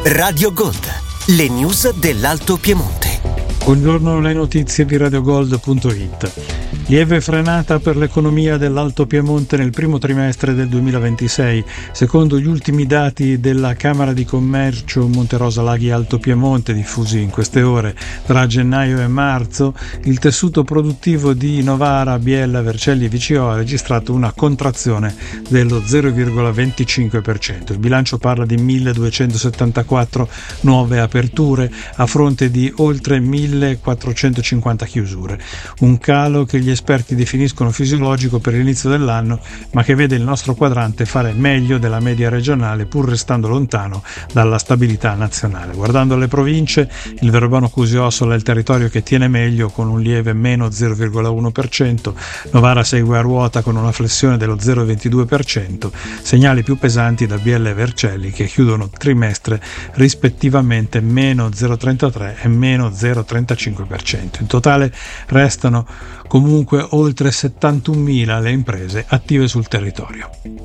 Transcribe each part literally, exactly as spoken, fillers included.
Radio Gold, le news dell'Alto Piemonte. Buongiorno, le notizie di radiogold punto it. Lieve frenata per l'economia dell'Alto Piemonte nel primo trimestre del duemilaventisei. Secondo gli ultimi dati della Camera di Commercio Monterosa Laghi Alto Piemonte, diffusi in queste ore, tra gennaio e marzo, il tessuto produttivo di Novara, Biella, Vercelli e V C O ha registrato una contrazione dello zero virgola venticinque per cento. Il bilancio parla di milleduecentosettantaquattro nuove aperture a fronte di oltre millequattrocentocinquanta chiusure. Un calo che gli esperti definiscono fisiologico per l'inizio dell'anno, ma che vede il nostro quadrante fare meglio della media regionale, pur restando lontano dalla stabilità nazionale. Guardando le province, il Verbano Cusio-Ossola è il territorio che tiene meglio, con un lieve meno zero virgola uno per cento. Novara segue a ruota con una flessione dello zero virgola ventidue per cento. Segnali più pesanti da Biella e Vercelli, che chiudono trimestre rispettivamente meno zero virgola trentatré e meno zero virgola trentacinque per cento. In totale restano comunque oltre settantunomila le imprese attive sul territorio.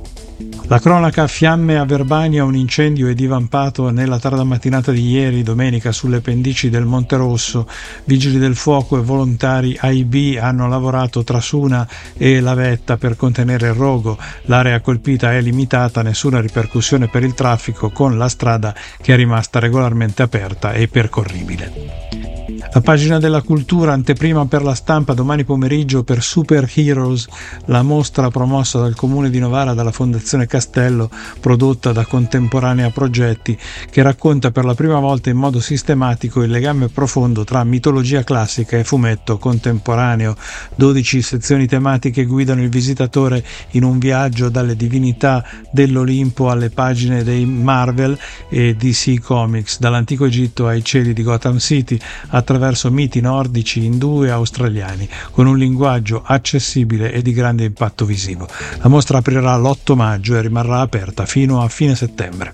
La cronaca: fiamme a Verbania, un incendio è divampato nella tarda mattinata di ieri, domenica, sulle pendici del Monte Rosso. Vigili del fuoco e volontari A I B hanno lavorato tra Suna e La Vetta per contenere il rogo. L'area colpita è limitata, nessuna ripercussione per il traffico, con la strada che è rimasta regolarmente aperta e percorribile. La pagina della cultura, anteprima per la stampa domani pomeriggio per Super Heroes, la mostra promossa dal Comune di Novara, dalla Fondazione Castello, prodotta da Contemporanea Progetti, che racconta per la prima volta in modo sistematico il legame profondo tra mitologia classica e fumetto contemporaneo. dodici sezioni tematiche guidano il visitatore in un viaggio dalle divinità dell'Olimpo alle pagine dei Marvel e D C Comics, dall'antico Egitto ai cieli di Gotham City, attraverso miti nordici, indù e australiani, con un linguaggio accessibile e di grande impatto visivo. La mostra aprirà l'otto maggio e rimarrà aperta fino a fine settembre.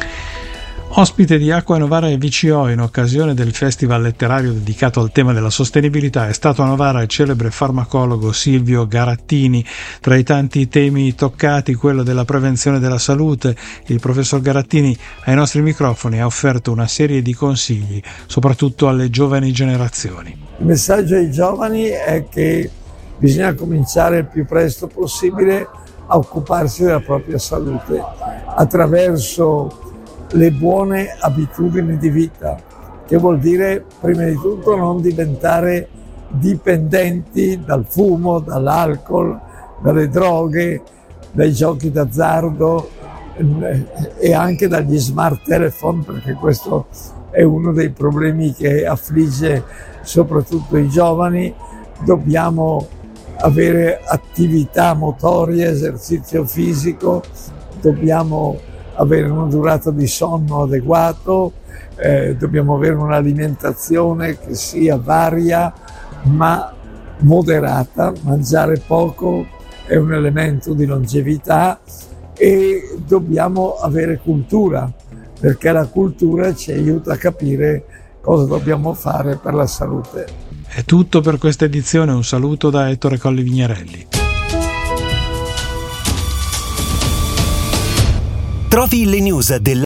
Ospite di Acqua Novara e V C O in occasione del festival letterario dedicato al tema della sostenibilità è stato a Novara il celebre farmacologo Silvio Garattini. Tra i tanti temi toccati, quello della prevenzione della salute. Il professor Garattini ai nostri microfoni ha offerto una serie di consigli, soprattutto alle giovani generazioni. Il messaggio ai giovani è che bisogna cominciare il più presto possibile a occuparsi della propria salute attraverso le buone abitudini di vita, che vuol dire prima di tutto non diventare dipendenti dal fumo, dall'alcol, dalle droghe, dai giochi d'azzardo e anche dagli smart telephone, perché questo è uno dei problemi che affligge soprattutto i giovani. Dobbiamo avere attività motoria, esercizio fisico, dobbiamo avere una durata di sonno adeguato, eh, dobbiamo avere un'alimentazione che sia varia ma moderata. Mangiare poco è un elemento di longevità e dobbiamo avere cultura, perché la cultura ci aiuta a capire cosa dobbiamo fare per la salute. È tutto per questa edizione, un saluto da Ettore Colli Vignerelli. Trovi le news del